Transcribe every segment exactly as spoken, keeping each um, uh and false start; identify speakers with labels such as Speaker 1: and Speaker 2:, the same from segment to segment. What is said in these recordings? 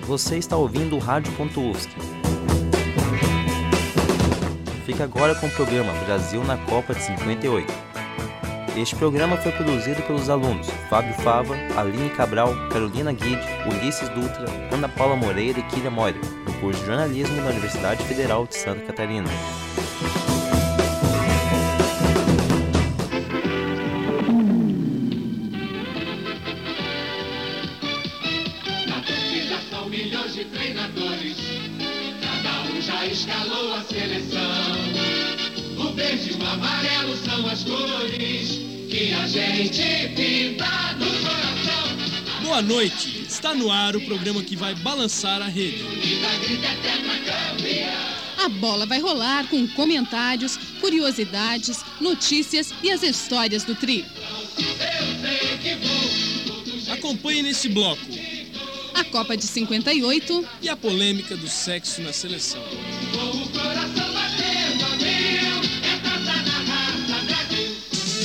Speaker 1: Você está ouvindo o Rádio Ponto U F S C. Fica agora com o programa Brasil na Copa de cinquenta e oito. Este programa foi produzido pelos alunos Fábio Fava, Aline Cabral, Carolina Guide, Ulisses Dutra, Ana Paula Moreira e Kília Moira, do curso de jornalismo da Universidade Federal de Santa Catarina.
Speaker 2: Na torcida são milhões de treinadores, cada um já escalou a seleção. O verde e o amarelo são as cores que a gente pinta no coração.
Speaker 3: Boa noite, está no ar o programa que vai balançar a rede.
Speaker 4: A bola vai rolar com comentários, curiosidades, notícias e as histórias do Tri.
Speaker 3: Acompanhe nesse bloco
Speaker 4: A Copa de cinquenta e oito
Speaker 3: e a polêmica do sexo na seleção.
Speaker 2: Com o coração batendo a mil, é taça na raça Brasil.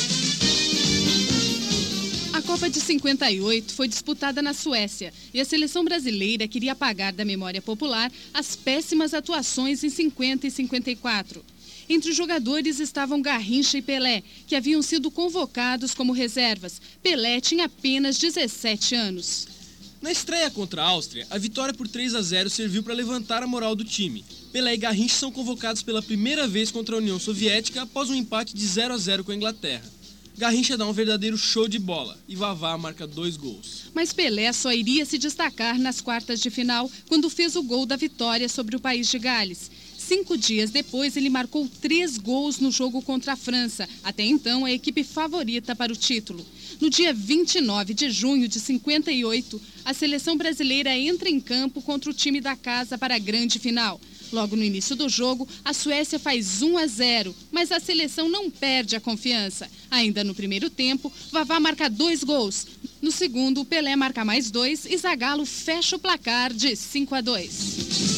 Speaker 4: A Copa de cinquenta e oito foi disputada na Suécia e a seleção brasileira queria apagar da memória popular as péssimas atuações em cinquenta e cinquenta e quatro. Entre os jogadores estavam Garrincha e Pelé, que haviam sido convocados como reservas. Pelé tinha apenas dezessete anos.
Speaker 3: Na estreia contra a Áustria, a vitória por três a zero serviu para levantar a moral do time. Pelé e Garrincha são convocados pela primeira vez contra a União Soviética após um empate de zero a zero com a Inglaterra. Garrincha dá um verdadeiro show de bola e Vavá marca dois gols.
Speaker 4: Mas Pelé só iria se destacar nas quartas de final quando fez o gol da vitória sobre o país de Gales. Cinco dias depois, ele marcou três gols no jogo contra a França, até então a equipe favorita para o título. No dia vinte e nove de junho de cinquenta e oito, a seleção brasileira entra em campo contra o time da casa para a grande final. Logo no início do jogo, a Suécia faz um a zero, mas a seleção não perde a confiança. Ainda no primeiro tempo, Vavá marca dois gols. No segundo, Pelé marca mais dois e Zagallo fecha o placar de cinco a dois.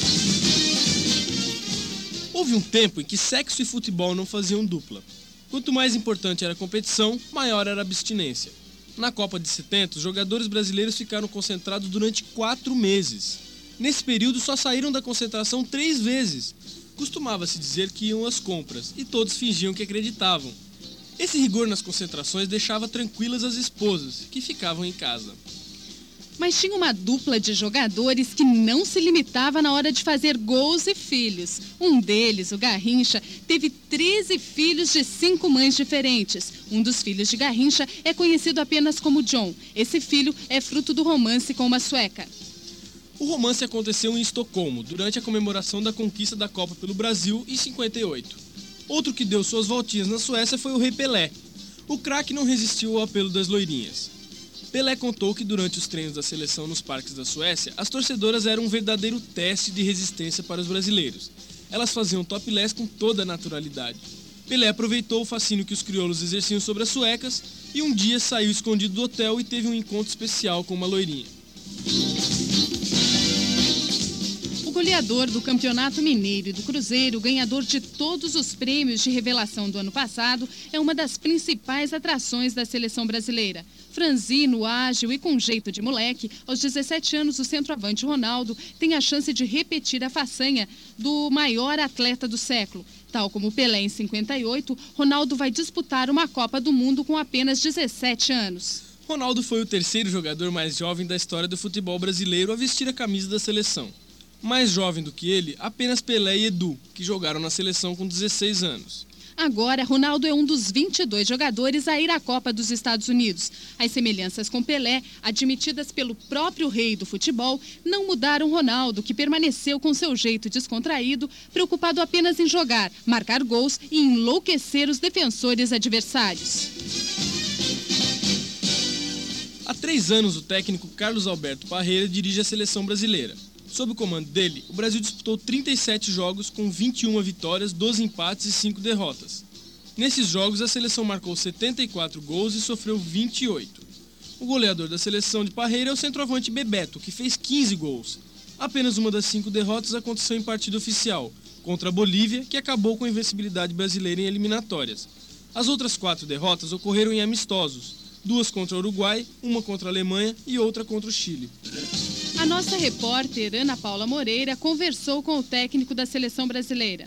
Speaker 3: Houve um tempo em que sexo e futebol não faziam dupla. Quanto mais importante era a competição, maior era a abstinência. Na Copa de setenta, os jogadores brasileiros ficaram concentrados durante quatro meses. Nesse período, só saíram da concentração três vezes. Costumava-se dizer que iam às compras, e todos fingiam que acreditavam. Esse rigor nas concentrações deixava tranquilas as esposas, que ficavam em casa.
Speaker 4: Mas tinha uma dupla de jogadores que não se limitava na hora de fazer gols e filhos. Um deles, o Garrincha, teve treze filhos de cinco mães diferentes. Um dos filhos de Garrincha é conhecido apenas como John. Esse filho é fruto do romance com uma sueca.
Speaker 3: O romance aconteceu em Estocolmo, durante a comemoração da conquista da Copa pelo Brasil em cinquenta e oito. Outro que deu suas voltinhas na Suécia foi o Rei Pelé. O craque não resistiu ao apelo das loirinhas. Pelé contou que durante os treinos da seleção nos parques da Suécia, as torcedoras eram um verdadeiro teste de resistência para os brasileiros. Elas faziam topless com toda a naturalidade. Pelé aproveitou o fascínio que os crioulos exerciam sobre as suecas e um dia saiu escondido do hotel e teve um encontro especial com uma loirinha.
Speaker 4: O goleador do Campeonato Mineiro e do Cruzeiro, ganhador de todos os prêmios de revelação do ano passado, é uma das principais atrações da seleção brasileira. Franzino, ágil e com jeito de moleque, aos dezessete anos o centroavante Ronaldo tem a chance de repetir a façanha do maior atleta do século. Tal como Pelé em cinquenta e oito, Ronaldo vai disputar uma Copa do Mundo com apenas dezessete anos.
Speaker 3: Ronaldo foi o terceiro jogador mais jovem da história do futebol brasileiro a vestir a camisa da seleção. Mais jovem do que ele, apenas Pelé e Edu, que jogaram na seleção com dezesseis anos.
Speaker 4: Agora, Ronaldo é um dos vinte e dois jogadores a ir à Copa dos Estados Unidos. As semelhanças com Pelé, admitidas pelo próprio rei do futebol, não mudaram Ronaldo, que permaneceu com seu jeito descontraído, preocupado apenas em jogar, marcar gols e enlouquecer os defensores adversários.
Speaker 3: Há três anos, o técnico Carlos Alberto Parreira dirige a seleção brasileira. Sob o comando dele, o Brasil disputou trinta e sete jogos com vinte e uma vitórias, doze empates e cinco derrotas. Nesses jogos, a seleção marcou setenta e quatro gols e sofreu vinte e oito. O goleador da seleção de Parreira é o centroavante Bebeto, que fez quinze gols. Apenas uma das cinco derrotas aconteceu em partida oficial, contra a Bolívia, que acabou com a invencibilidade brasileira em eliminatórias. As outras quatro derrotas ocorreram em amistosos, duas contra o Uruguai, uma contra a Alemanha e outra contra o Chile.
Speaker 4: A nossa repórter Ana Paula Moreira conversou com o técnico da seleção brasileira.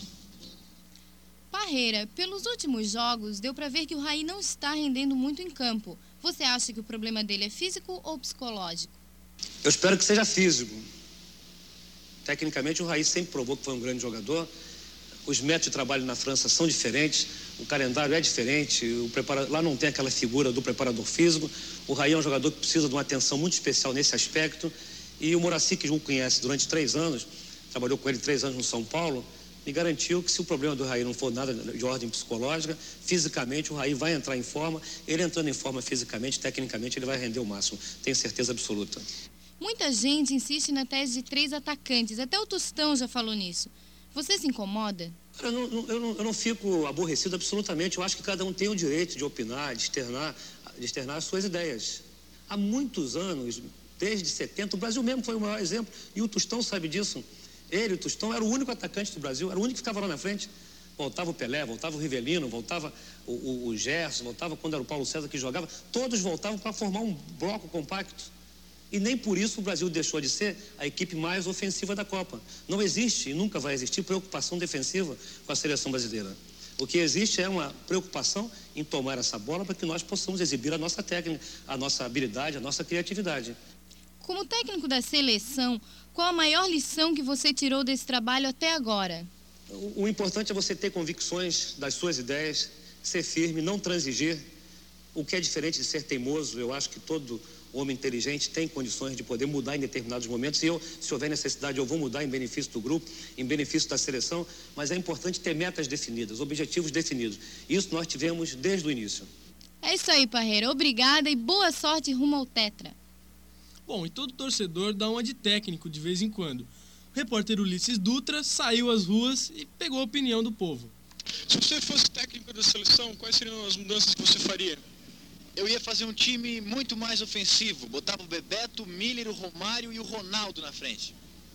Speaker 5: Parreira, pelos últimos jogos, deu para ver que o Raí não está rendendo muito em campo. Você acha que o problema dele é físico ou psicológico?
Speaker 6: Eu espero que seja físico. Tecnicamente, o Raí sempre provou que foi um grande jogador. Os métodos de trabalho na França são diferentes, o calendário é diferente, o prepara... lá não tem aquela figura do preparador físico. O Raí é um jogador que precisa de uma atenção muito especial nesse aspecto. E o Moraci, que o conhece durante três anos, trabalhou com ele três anos no São Paulo, me garantiu que se o problema do Raí não for nada de ordem psicológica, fisicamente o Raí vai entrar em forma. Ele entrando em forma fisicamente, tecnicamente, ele vai render o máximo. Tenho certeza absoluta.
Speaker 5: Muita gente insiste na tese de três atacantes. Até o Tostão já falou nisso. Você se incomoda?
Speaker 6: Eu não, eu, não, eu não fico aborrecido absolutamente. Eu acho que cada um tem o direito de opinar, de externar, de externar as suas ideias. Há muitos anos, desde setenta, o Brasil mesmo foi o maior exemplo. E o Tostão sabe disso. Ele, o Tostão, era o único atacante do Brasil, era o único que ficava lá na frente. Voltava o Pelé, voltava o Rivelino, voltava o, o, o Gerson, voltava quando era o Paulo César que jogava. Todos voltavam para formar um bloco compacto. E nem por isso o Brasil deixou de ser a equipe mais ofensiva da Copa. Não existe e nunca vai existir preocupação defensiva com a seleção brasileira. O que existe é uma preocupação em tomar essa bola para que nós possamos exibir a nossa técnica, a nossa habilidade, a nossa criatividade.
Speaker 5: Como técnico da seleção, qual a maior lição que você tirou desse trabalho até agora?
Speaker 6: O, o importante é você ter convicções das suas ideias, ser firme, não transigir. O que é diferente de ser teimoso, eu acho que todo homem inteligente tem condições de poder mudar em determinados momentos. E eu, se houver necessidade, eu vou mudar em benefício do grupo, em benefício da seleção. Mas é importante ter metas definidas, objetivos definidos. Isso nós tivemos desde o início.
Speaker 5: É isso aí, Parreira. Obrigada e boa sorte rumo ao Tetra.
Speaker 3: Bom, e todo torcedor dá uma de técnico de vez em quando. O repórter Ulisses Dutra saiu às ruas e pegou a opinião do povo.
Speaker 7: Se você fosse técnico da seleção, quais seriam as mudanças que você faria?
Speaker 8: Eu ia fazer um time muito mais ofensivo. Botava o Bebeto, o Miller, o Romário e o Ronaldo na frente.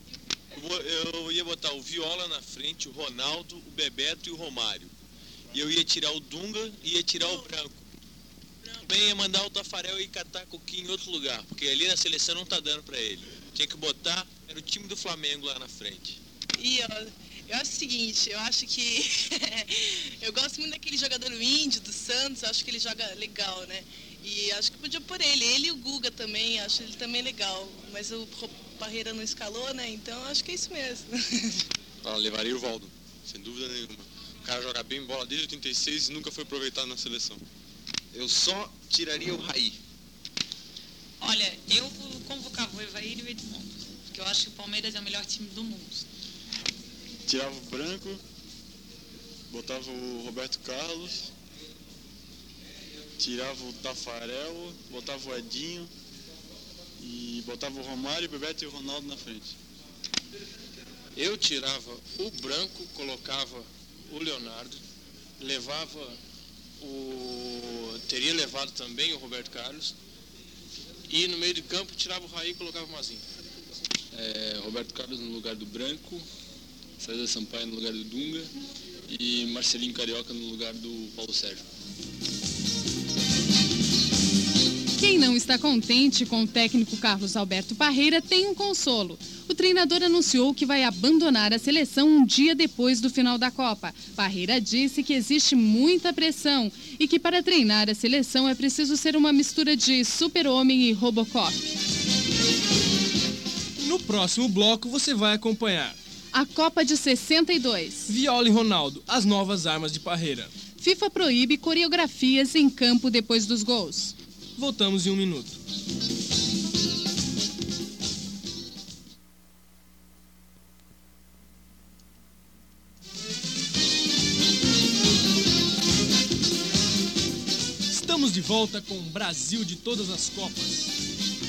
Speaker 9: Eu ia botar o Viola na frente, o Ronaldo, o Bebeto e o Romário. E eu ia tirar o Dunga e ia tirar o Branco. Também ia mandar o Tafarel ir catar coquinho em outro lugar, porque ali na seleção não tá dando pra ele. Tinha que botar, era o time do Flamengo lá na frente.
Speaker 10: E eu, eu acho o seguinte, eu acho que eu gosto muito daquele jogador índio do Santos, acho que ele joga legal, né? E acho que podia pôr ele, ele e o Guga também, acho ele também legal. Mas o Parreira não escalou, né? Então acho que é isso mesmo.
Speaker 9: Ah, levaria o Valdo, sem dúvida nenhuma. O cara joga bem bola desde oitenta e seis e nunca foi aproveitado na seleção.
Speaker 8: Eu só tiraria o Raí.
Speaker 11: Olha, eu convocava o Evair e o Edmundo, porque eu acho que o Palmeiras é o melhor time do mundo.
Speaker 12: Tirava o Branco, botava o Roberto Carlos, tirava o Tafarel, botava o Edinho e botava o Romário, o Bebeto e o Ronaldo na frente.
Speaker 9: Eu tirava o Branco, colocava o Leonardo, levava o... teria levado também o Roberto Carlos e no meio de campo tirava o Raí e colocava o Mazinho.
Speaker 13: É, Roberto Carlos no lugar do Branco, César Sampaio no lugar do Dunga e Marcelinho Carioca no lugar do Paulo Sérgio.
Speaker 4: Quem não está contente com o técnico Carlos Alberto Parreira tem um consolo. O treinador anunciou que vai abandonar a seleção um dia depois do final da Copa. Parreira disse que existe muita pressão e que para treinar a seleção é preciso ser uma mistura de Super-Homem e Robocop.
Speaker 3: No próximo bloco você vai acompanhar
Speaker 4: a Copa de sessenta e dois.
Speaker 3: Viola e Ronaldo, as novas armas de Parreira.
Speaker 4: FIFA proíbe coreografias em campo depois dos gols.
Speaker 3: Voltamos em um minuto. Estamos de volta com o Brasil de todas as Copas.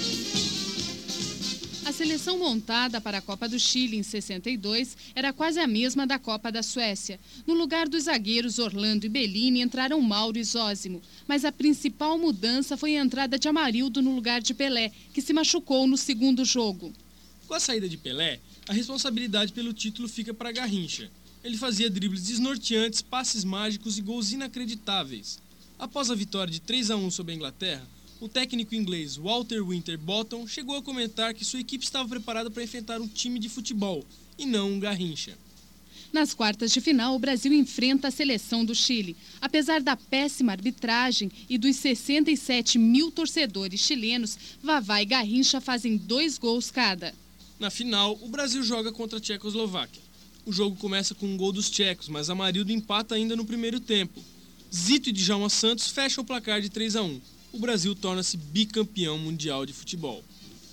Speaker 4: A seleção montada para a Copa do Chile em sessenta e dois era quase a mesma da Copa da Suécia. No lugar dos zagueiros Orlando e Bellini entraram Mauro e Zósimo. Mas a principal mudança foi a entrada de Amarildo no lugar de Pelé, que se machucou no segundo jogo.
Speaker 3: Com a saída de Pelé, a responsabilidade pelo título fica para Garrincha. Ele fazia dribles desnorteantes, passes mágicos e gols inacreditáveis. Após a vitória de três a um sobre a Inglaterra, O técnico inglês Walter Winterbottom chegou a comentar que sua equipe estava preparada para enfrentar um time de futebol e não um Garrincha.
Speaker 4: Nas quartas de final, o Brasil enfrenta a seleção do Chile. Apesar da péssima arbitragem e dos sessenta e sete mil torcedores chilenos, Vavá e Garrincha fazem dois gols cada.
Speaker 3: Na final, o Brasil joga contra a Tchecoslováquia. O jogo começa com um gol dos tchecos, mas Amarildo empata ainda no primeiro tempo. Zito e Djalma Santos fecham o placar de três a um. O Brasil torna-se bicampeão mundial de futebol.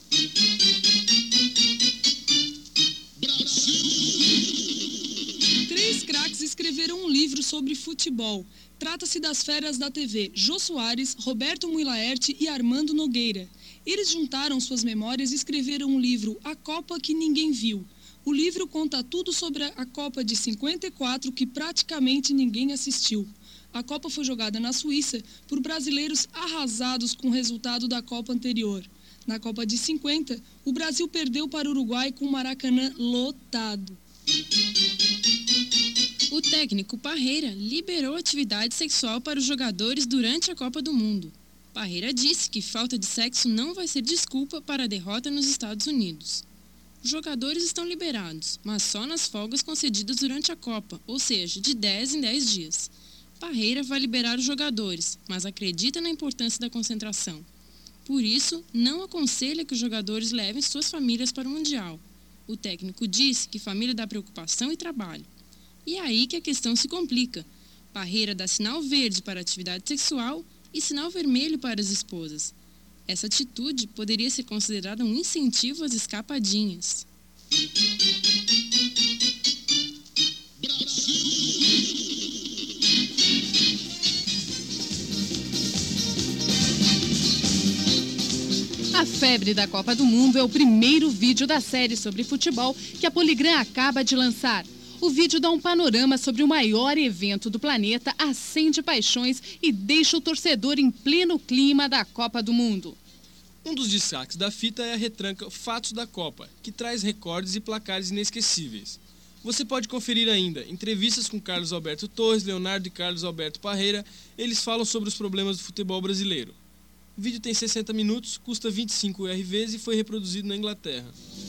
Speaker 14: Três craques escreveram um livro sobre futebol. Trata-se das feras da T V, Jô Soares, Roberto Muilaerte e Armando Nogueira. Eles juntaram suas memórias e escreveram um livro, A Copa que Ninguém Viu. O livro conta tudo sobre a Copa de cinquenta e quatro que praticamente ninguém assistiu. A Copa foi jogada na Suíça por brasileiros arrasados com o resultado da Copa anterior. Na Copa de cinquenta, o Brasil perdeu para o Uruguai com o Maracanã lotado.
Speaker 15: O técnico Parreira liberou atividade sexual para os jogadores durante a Copa do Mundo. Parreira disse que falta de sexo não vai ser desculpa para a derrota nos Estados Unidos. Os jogadores estão liberados, mas só nas folgas concedidas durante a Copa, ou seja, de dez em dez dias. Parreira vai liberar os jogadores, mas acredita na importância da concentração. Por isso, não aconselha que os jogadores levem suas famílias para o Mundial. O técnico disse que família dá preocupação e trabalho. E é aí que a questão se complica. Parreira dá sinal verde para a atividade sexual e sinal vermelho para as esposas. Essa atitude poderia ser considerada um incentivo às escapadinhas.
Speaker 4: A febre da Copa do Mundo é o primeiro vídeo da série sobre futebol que a Poligram acaba de lançar. O vídeo dá um panorama sobre o maior evento do planeta, acende paixões e deixa o torcedor em pleno clima da Copa do Mundo.
Speaker 3: Um dos destaques da fita é a retranca Fatos da Copa, que traz recordes e placares inesquecíveis. Você pode conferir ainda entrevistas com Carlos Alberto Torres, Leonardo e Carlos Alberto Parreira. Eles falam sobre os problemas do futebol brasileiro. O vídeo tem sessenta minutos, custa vinte e cinco R Vs e foi reproduzido na Inglaterra.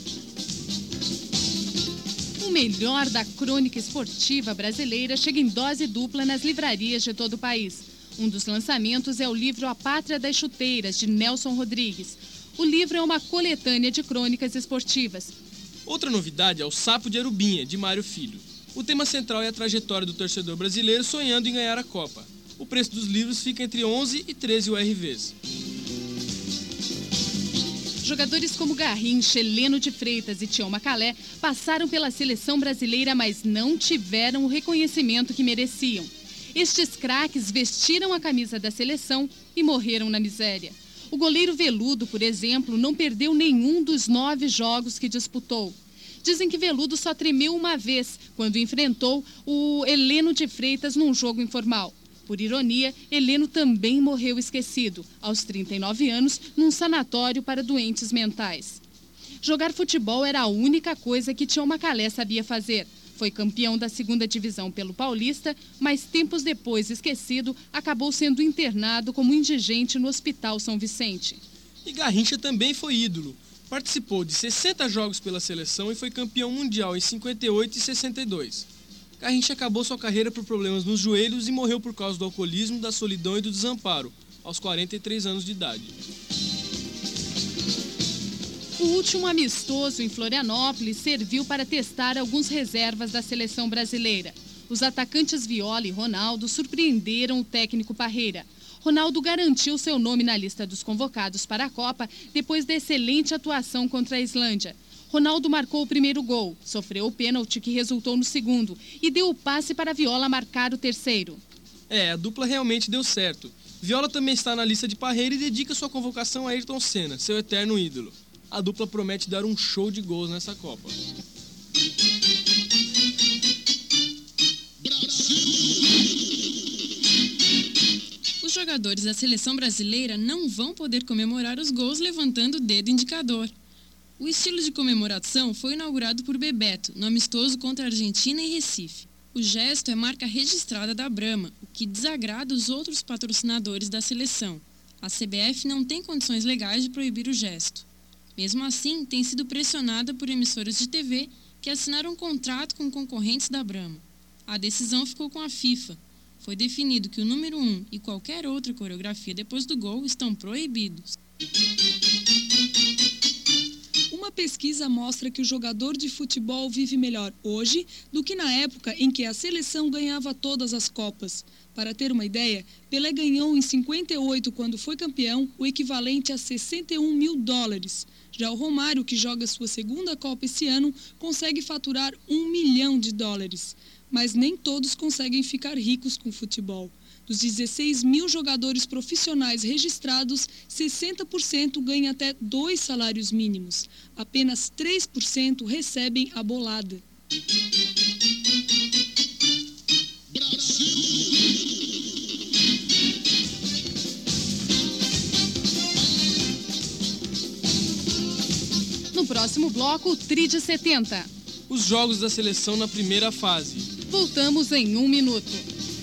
Speaker 4: O melhor da crônica esportiva brasileira chega em dose dupla nas livrarias de todo o país. Um dos lançamentos é o livro A Pátria das Chuteiras, de Nelson Rodrigues. O livro é uma coletânea de crônicas esportivas.
Speaker 3: Outra novidade é o Sapo de Arubinha, de Mário Filho. O tema central é a trajetória do torcedor brasileiro sonhando em ganhar a Copa. O preço dos livros fica entre onze e treze U R Vs.
Speaker 4: Jogadores como Garrincha, Heleno de Freitas e Tião Macalé passaram pela seleção brasileira, mas não tiveram o reconhecimento que mereciam. Estes craques vestiram a camisa da seleção e morreram na miséria. O goleiro Veludo, por exemplo, não perdeu nenhum dos nove jogos que disputou. Dizem que Veludo só tremeu uma vez, quando enfrentou o Heleno de Freitas num jogo informal. Por ironia, Heleno também morreu esquecido, aos trinta e nove anos, num sanatório para doentes mentais. Jogar futebol era a única coisa que Tião Macalé sabia fazer. Foi campeão da segunda divisão pelo Paulista, mas tempos depois, esquecido, acabou sendo internado como indigente no Hospital São Vicente.
Speaker 3: E Garrincha também foi ídolo. Participou de sessenta jogos pela seleção e foi campeão mundial em cinquenta e oito e sessenta e dois. Garrincha acabou sua carreira por problemas nos joelhos e morreu por causa do alcoolismo, da solidão e do desamparo, aos quarenta e três anos de idade.
Speaker 4: O último amistoso em Florianópolis serviu para testar alguns reservas da seleção brasileira. Os atacantes Viola e Ronaldo surpreenderam o técnico Parreira. Ronaldo garantiu seu nome na lista dos convocados para a Copa depois da excelente atuação contra a Islândia. Ronaldo marcou o primeiro gol, sofreu o pênalti que resultou no segundo e deu o passe para Viola marcar o terceiro.
Speaker 3: É, a dupla realmente deu certo. Viola também está na lista de Parreira e dedica sua convocação a Ayrton Senna, seu eterno ídolo. A dupla promete dar um show de gols nessa Copa.
Speaker 15: Os jogadores da seleção brasileira não vão poder comemorar os gols levantando o dedo indicador. O estilo de comemoração foi inaugurado por Bebeto, no amistoso contra a Argentina em Recife. O gesto é marca registrada da Brahma, o que desagrada os outros patrocinadores da seleção. A C B F não tem condições legais de proibir o gesto. Mesmo assim, tem sido pressionada por emissoras de T V que assinaram um contrato com concorrentes da Brahma. A decisão ficou com a FIFA. Foi definido que o número um e qualquer outra coreografia depois do gol estão proibidos.
Speaker 14: Uma pesquisa mostra que o jogador de futebol vive melhor hoje do que na época em que a seleção ganhava todas as Copas. Para ter uma ideia, Pelé ganhou em cinquenta e oito, quando foi campeão, o equivalente a sessenta e um mil dólares. Já o Romário, que joga sua segunda Copa esse ano, consegue faturar um milhão de dólares. Mas nem todos conseguem ficar ricos com futebol. Dos dezesseis mil jogadores profissionais registrados, sessenta por cento ganham até dois salários mínimos. Apenas três por cento recebem a bolada.
Speaker 4: No próximo bloco, o Tri de setenta.
Speaker 3: Os jogos da seleção na primeira fase.
Speaker 4: Voltamos em um minuto.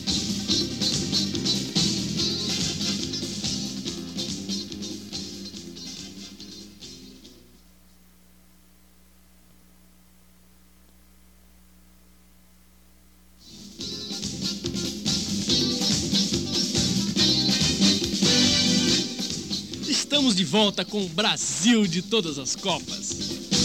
Speaker 3: Estamos de volta com o Brasil de todas as Copas.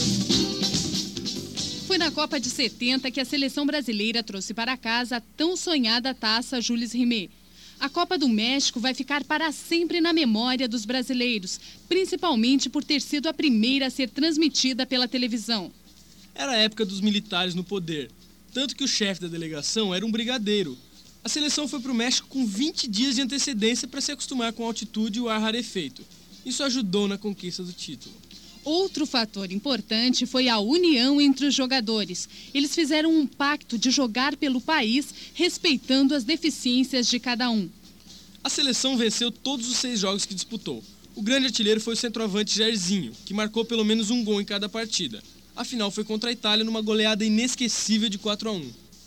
Speaker 4: Foi na Copa de setenta que a seleção brasileira trouxe para casa a tão sonhada taça Jules Rimet. A Copa do México vai ficar para sempre na memória dos brasileiros, principalmente por ter sido a primeira a ser transmitida pela televisão.
Speaker 3: Era a época dos militares no poder, tanto que o chefe da delegação era um brigadeiro. A seleção foi para o México com vinte dias de antecedência para se acostumar com a altitude e o ar rarefeito. Isso ajudou na conquista do título.
Speaker 4: Outro fator importante foi a união entre os jogadores. Eles fizeram um pacto de jogar pelo país, respeitando as deficiências de cada um.
Speaker 3: A seleção venceu todos os seis jogos que disputou. O grande artilheiro foi o centroavante Jairzinho, que marcou pelo menos um gol em cada partida. A final foi contra a Itália numa goleada inesquecível de quatro a um.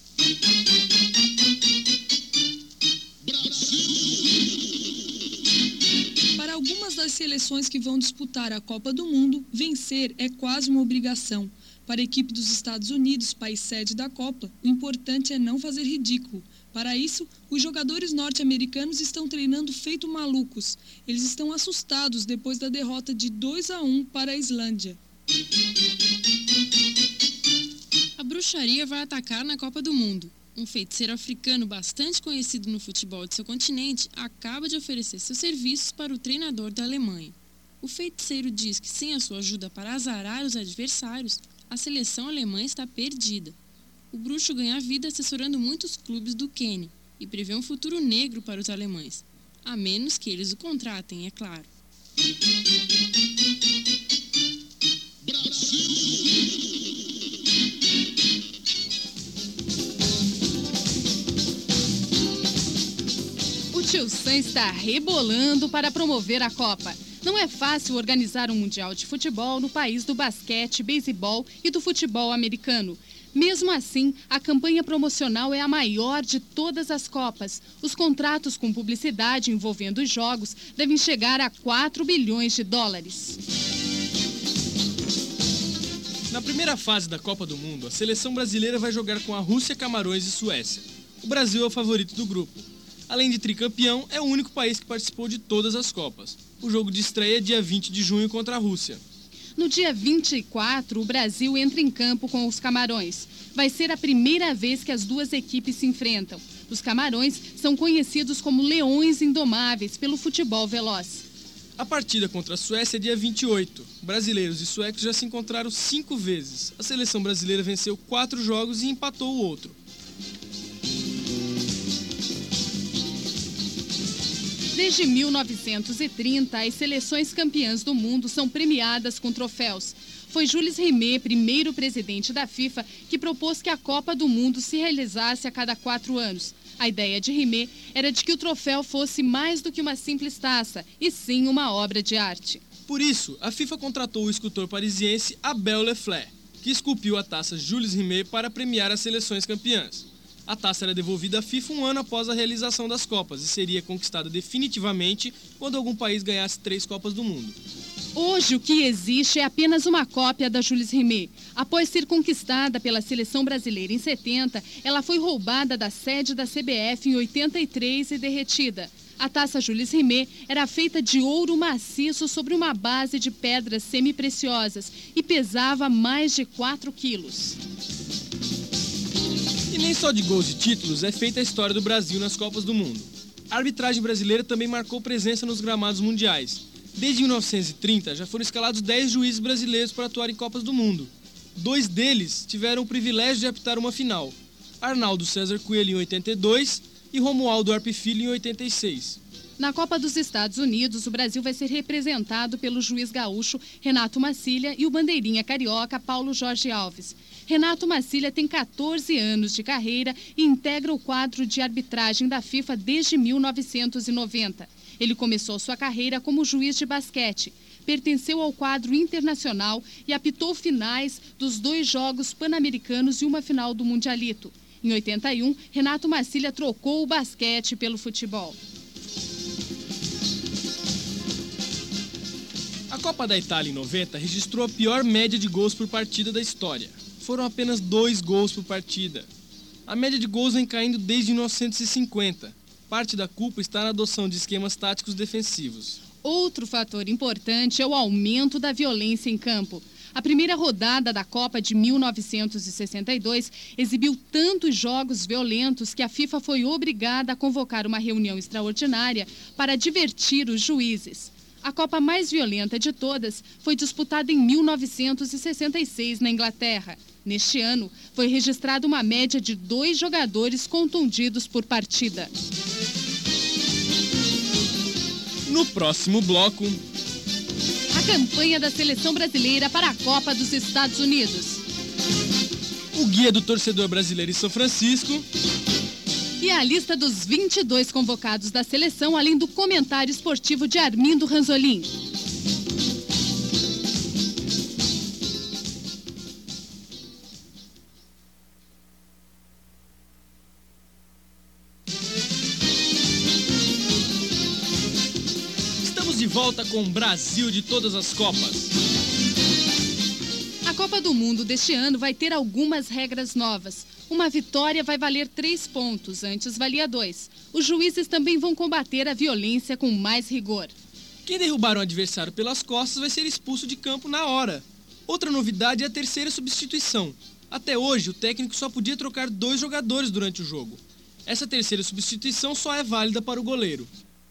Speaker 14: Algumas das seleções que vão disputar a Copa do Mundo, vencer é quase uma obrigação. Para a equipe dos Estados Unidos, país sede da Copa, o importante é não fazer ridículo. Para isso, os jogadores norte-americanos estão treinando feito malucos. Eles estão assustados depois da derrota de dois a um para a Islândia.
Speaker 15: A bruxaria vai atacar na Copa do Mundo. Um feiticeiro africano bastante conhecido no futebol de seu continente acaba de oferecer seus serviços para o treinador da Alemanha. O feiticeiro diz que sem a sua ajuda para azarar os adversários, a seleção alemã está perdida. O bruxo ganha vida assessorando muitos clubes do Quênia e prevê um futuro negro para os alemães, a menos que eles o contratem, é claro.
Speaker 4: O Tio Sam está rebolando para promover a Copa. Não é fácil organizar um mundial de futebol no país do basquete, beisebol e do futebol americano. Mesmo assim, a campanha promocional é a maior de todas as Copas. Os contratos com publicidade envolvendo os jogos devem chegar a quatro bilhões de dólares.
Speaker 3: Na primeira fase da Copa do Mundo, a seleção brasileira vai jogar com a Rússia, Camarões e Suécia. O Brasil é o favorito do grupo. Além de tricampeão, é o único país que participou de todas as Copas. O jogo de estreia é dia vinte de junho contra a Rússia.
Speaker 4: No dia vinte e quatro, o Brasil entra em campo com os Camarões. Vai ser a primeira vez que as duas equipes se enfrentam. Os Camarões são conhecidos como leões indomáveis pelo futebol veloz.
Speaker 3: A partida contra a Suécia é dia vinte e oito. Brasileiros e suecos já se encontraram cinco vezes. A seleção brasileira venceu quatro jogos e empatou o outro.
Speaker 4: Desde mil novecentos e trinta, as seleções campeãs do mundo são premiadas com troféus. Foi Jules Rimet, primeiro presidente da FIFA, que propôs que a Copa do Mundo se realizasse a cada quatro anos. A ideia de Rimet era de que o troféu fosse mais do que uma simples taça, e sim uma obra de arte.
Speaker 3: Por isso, a FIFA contratou o escultor parisiense Abel Lefleur, que esculpiu a taça Jules Rimet para premiar as seleções campeãs. A taça era devolvida à FIFA um ano após a realização das Copas e seria conquistada definitivamente quando algum país ganhasse três Copas do Mundo.
Speaker 4: Hoje, o que existe é apenas uma cópia da Jules Rimet. Após ser conquistada pela seleção brasileira em setenta, ela foi roubada da sede da C B F em oitenta e três e derretida. A taça Jules Rimet era feita de ouro maciço sobre uma base de pedras semi-preciosas e pesava mais de quatro quilos.
Speaker 3: E nem só de gols e títulos é feita a história do Brasil nas Copas do Mundo. A arbitragem brasileira também marcou presença nos gramados mundiais. Desde mil novecentos e trinta, já foram escalados dez juízes brasileiros para atuar em Copas do Mundo. Dois deles tiveram o privilégio de apitar uma final. Arnaldo César Coelho em oitenta e dois e Romualdo Arpe Filho em oitenta e seis.
Speaker 4: Na Copa dos Estados Unidos, o Brasil vai ser representado pelo juiz gaúcho Renato Macilha e o bandeirinha carioca Paulo Jorge Alves. Renato Macilha tem quatorze anos de carreira e integra o quadro de arbitragem da FIFA desde mil novecentos e noventa. Ele começou sua carreira como juiz de basquete, pertenceu ao quadro internacional e apitou finais dos dois Jogos Pan-Americanos e uma final do Mundialito. Em oitenta e um, Renato Macilha trocou o basquete pelo futebol.
Speaker 3: A Copa da Itália em noventa registrou a pior média de gols por partida da história. Foram apenas dois gols por partida. A média de gols vem caindo desde mil novecentos e cinquenta. Parte da culpa está na adoção de esquemas táticos defensivos.
Speaker 4: Outro fator importante é o aumento da violência em campo. A primeira rodada da Copa de mil novecentos e sessenta e dois exibiu tantos jogos violentos que a FIFA foi obrigada a convocar uma reunião extraordinária para divertir os juízes. A Copa mais violenta de todas foi disputada em mil novecentos e sessenta e seis na Inglaterra. Neste ano, foi registrada uma média de dois jogadores contundidos por partida.
Speaker 3: No próximo bloco,
Speaker 4: a campanha da seleção brasileira para a Copa dos Estados Unidos.
Speaker 3: O guia do torcedor brasileiro em São Francisco.
Speaker 4: E a lista dos vinte e dois convocados da seleção, além do comentário esportivo de Armindo Ranzolin.
Speaker 3: Estamos de volta com o Brasil de todas as Copas.
Speaker 4: A Copa do Mundo deste ano vai ter algumas regras novas. Uma vitória vai valer três pontos, antes valia dois. Os juízes também vão combater a violência com mais rigor.
Speaker 3: Quem derrubar um adversário pelas costas vai ser expulso de campo na hora. Outra novidade é a terceira substituição. Até hoje, o técnico só podia trocar dois jogadores durante o jogo. Essa terceira substituição só é válida para o goleiro.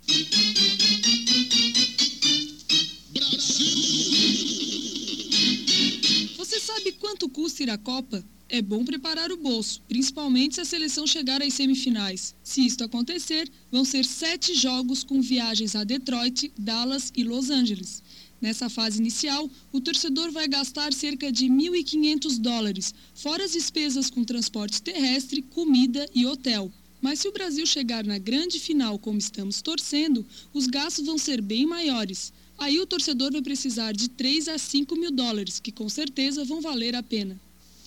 Speaker 14: Você sabe quanto custa ir à Copa? É bom preparar o bolso, principalmente se a seleção chegar às semifinais. Se isto acontecer, vão ser sete jogos com viagens a Detroit, Dallas e Los Angeles. Nessa fase inicial, o torcedor vai gastar cerca de mil e quinhentos dólares, fora as despesas com transporte terrestre, comida e hotel. Mas se o Brasil chegar na grande final como estamos torcendo, os gastos vão ser bem maiores. Aí o torcedor vai precisar de três a cinco mil dólares, que com certeza vão valer a pena.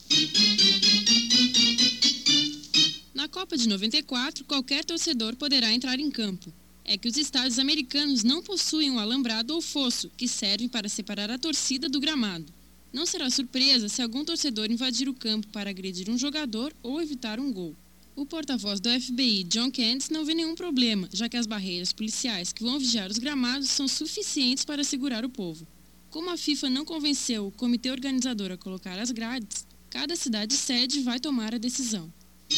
Speaker 15: Na Copa de noventa e quatro, qualquer torcedor poderá entrar em campo. É que os estádios americanos não possuem um alambrado ou fosso, que servem para separar a torcida do gramado. Não será surpresa se algum torcedor invadir o campo para agredir um jogador ou evitar um gol. O porta-voz do F B I, John Candice, não vê nenhum problema, já que as barreiras policiais que vão vigiar os gramados são suficientes para segurar o povo. Como a FIFA não convenceu o comitê organizador a colocar as grades, cada cidade sede vai tomar a decisão.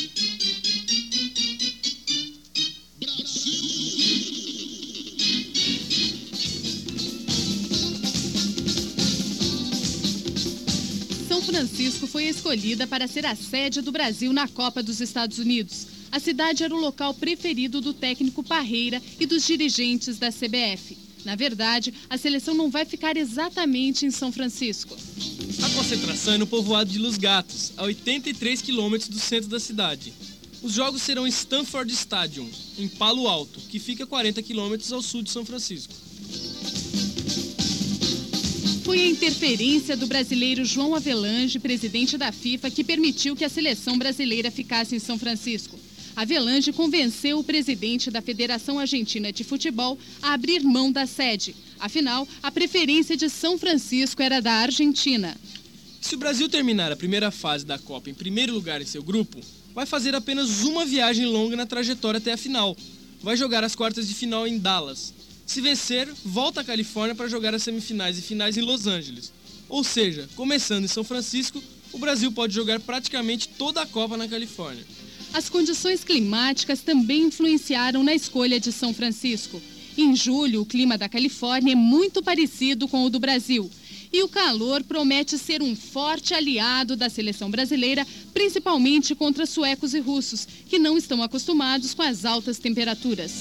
Speaker 4: São Francisco foi escolhida para ser a sede do Brasil na Copa dos Estados Unidos. A cidade era o local preferido do técnico Parreira e dos dirigentes da C B F. Na verdade, a seleção não vai ficar exatamente em São Francisco.
Speaker 3: A concentração é no povoado de Los Gatos, a oitenta e três quilômetros do centro da cidade. Os jogos serão em Stanford Stadium, em Palo Alto, que fica a quarenta quilômetros ao sul de São Francisco.
Speaker 4: Foi a interferência do brasileiro João Avelange, presidente da FIFA, que permitiu que a seleção brasileira ficasse em São Francisco. Avelange convenceu o presidente da Federação Argentina de Futebol a abrir mão da sede. Afinal, a preferência de São Francisco era da Argentina.
Speaker 3: Se o Brasil terminar a primeira fase da Copa em primeiro lugar em seu grupo, vai fazer apenas uma viagem longa na trajetória até a final. Vai jogar as quartas de final em Dallas. Se vencer, volta à Califórnia para jogar as semifinais e finais em Los Angeles. Ou seja, começando em São Francisco, o Brasil pode jogar praticamente toda a Copa na Califórnia.
Speaker 4: As condições climáticas também influenciaram na escolha de São Francisco. Em julho, o clima da Califórnia é muito parecido com o do Brasil. E o calor promete ser um forte aliado da seleção brasileira, principalmente contra suecos e russos, que não estão acostumados com as altas temperaturas.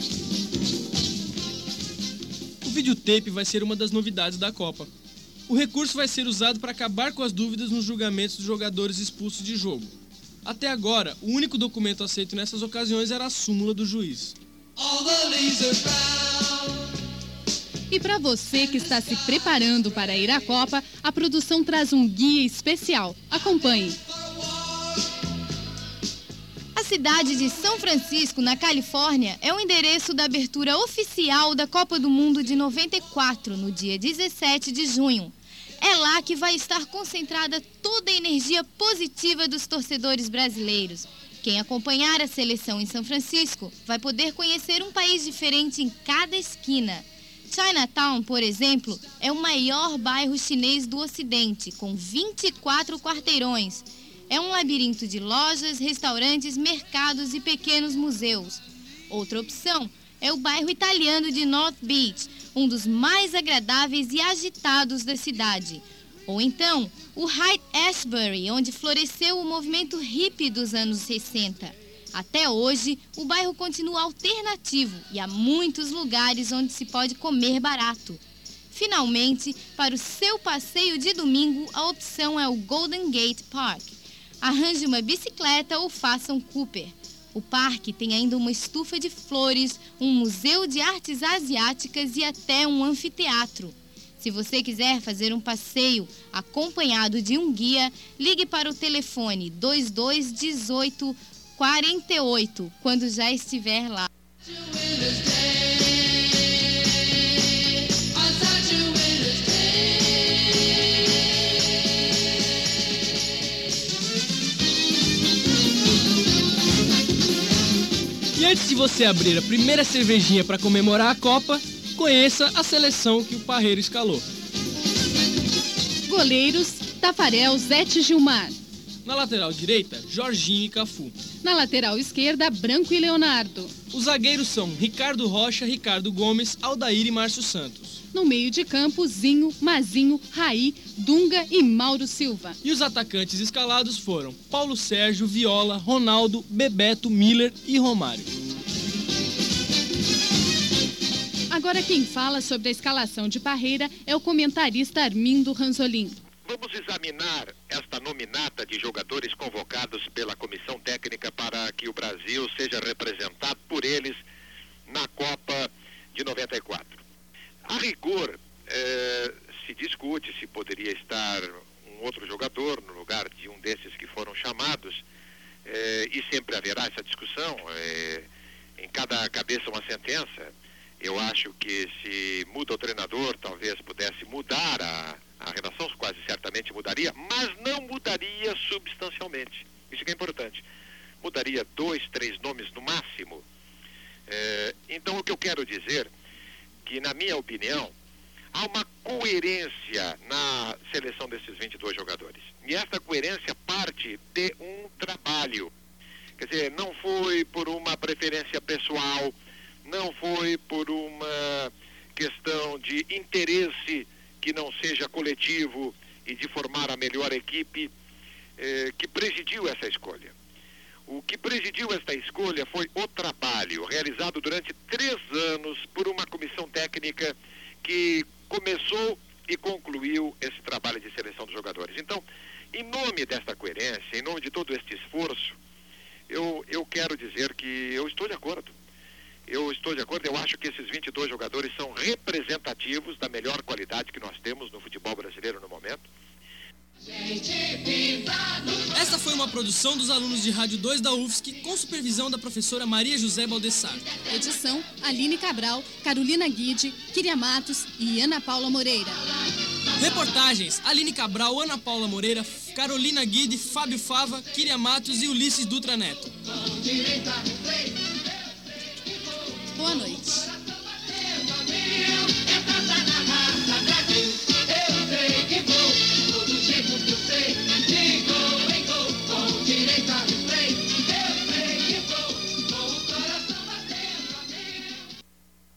Speaker 3: O videotape vai ser uma das novidades da Copa. O recurso vai ser usado para acabar com as dúvidas nos julgamentos dos jogadores expulsos de jogo. Até agora, o único documento aceito nessas ocasiões era a súmula do juiz.
Speaker 4: E para você que está se preparando para ir à Copa, a produção traz um guia especial. Acompanhe.
Speaker 5: A cidade de São Francisco, na Califórnia, é o endereço da abertura oficial da Copa do Mundo de noventa e quatro, no dia dezessete de junho. É lá que vai estar concentrada toda a energia positiva dos torcedores brasileiros. Quem acompanhar a seleção em São Francisco vai poder conhecer um país diferente em cada esquina. Chinatown, por exemplo, é o maior bairro chinês do Ocidente, com vinte e quatro quarteirões. É um labirinto de lojas, restaurantes, mercados e pequenos museus. Outra opção é o bairro italiano de North Beach, um dos mais agradáveis e agitados da cidade. Ou então, o Haight-Ashbury, onde floresceu o movimento hippie dos anos sessenta. Até hoje, o bairro continua alternativo e há muitos lugares onde se pode comer barato. Finalmente, para o seu passeio de domingo, a opção é o Golden Gate Park. Arranje uma bicicleta ou faça um Cooper. O parque tem ainda uma estufa de flores, um museu de artes asiáticas e até um anfiteatro. Se você quiser fazer um passeio acompanhado de um guia, ligue para o telefone dois dois um oito quarenta e oito, quando já estiver lá.
Speaker 3: E antes de você abrir a primeira cervejinha para comemorar a Copa, conheça a seleção que o Parreira escalou.
Speaker 4: Goleiros, Tafarel, Zete e Gilmar.
Speaker 3: Na lateral direita, Jorginho e Cafu.
Speaker 4: Na lateral esquerda, Branco e Leonardo.
Speaker 3: Os zagueiros são Ricardo Rocha, Ricardo Gomes, Aldair e Márcio Santos.
Speaker 4: No meio de campo, Zinho, Mazinho, Raí, Dunga e Mauro Silva.
Speaker 3: E os atacantes escalados foram Paulo Sérgio, Viola, Ronaldo, Bebeto, Miller e Romário.
Speaker 4: Agora quem fala sobre a escalação de Parreira é o comentarista Armindo Ranzolin.
Speaker 16: Vamos examinar esta nominata de jogadores convocados pela comissão técnica para que o Brasil seja representado por eles na Copa de noventa e quatro. A rigor, eh, se discute se poderia estar um outro jogador no lugar de um desses que foram chamados, eh, e sempre haverá essa discussão, eh, em cada cabeça uma sentença. Eu acho que se muda o treinador, talvez pudesse mudar a, a relação, quase certamente mudaria, mas não mudaria substancialmente. Isso que é importante. Mudaria dois, três nomes no máximo. É, então, o que eu quero dizer, que na minha opinião, há uma coerência na seleção desses vinte e dois jogadores. E essa coerência parte de um trabalho. Quer dizer, não foi por uma preferência pessoal, não foi por uma questão de interesse que não seja coletivo e de formar a melhor equipe eh, que presidiu essa escolha. O que presidiu esta escolha foi o trabalho realizado durante três anos por uma comissão técnica que começou e concluiu esse trabalho de seleção dos jogadores. Então, em nome desta coerência, em nome de todo este esforço, eu, eu quero dizer que eu estou de acordo. Eu estou de acordo, eu acho que esses vinte e dois jogadores são representativos da melhor qualidade que nós temos no futebol no momento.
Speaker 3: Esta foi uma produção dos alunos de Rádio dois da U F S C, com supervisão da professora Maria José Baldessar.
Speaker 4: Edição: Aline Cabral, Carolina Guide, Kíria Matos e Ana Paula Moreira.
Speaker 3: Reportagens: Aline Cabral, Ana Paula Moreira, Carolina Guide, Fábio Fava, Kíria Matos e Ulisses Dutra Neto.
Speaker 4: Boa noite.